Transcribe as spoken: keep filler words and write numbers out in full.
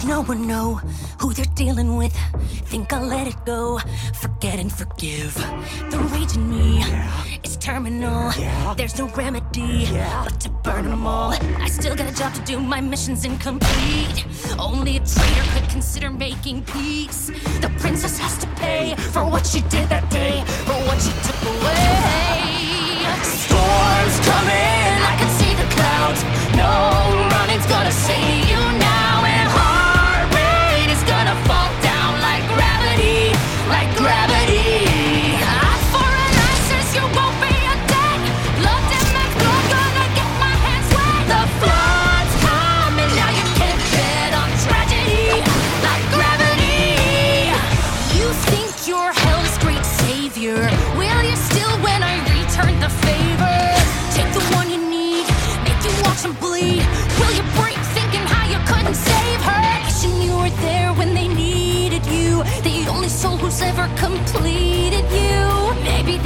Does no one know who they're dealing with? Think I'll let it go, forget and forgive. The rage in me Yeah. is terminal. Yeah. There's no remedy Yeah. but to burn them all. I still got a job to do, my mission's incomplete. Only a traitor could consider making peace. The princess has to pay for what she did that day, for what she took away. Storms coming, I can see the clouds. No running's gonna save you now, and heart rate is gonna fall down like gravity, like gravity. Eye for an eye says you won't be a dead. Blood and make blood, gonna get my hands wet. The flood's coming, now you can't bet on tragedy, like gravity. You think you're hell's great savior? Will you still when I return the favor? Take the one you need, make you watch him bleed. Will you break thinking how you couldn't save her? Wishing you were there when they needed you, the only soul who's ever completed you. Maybe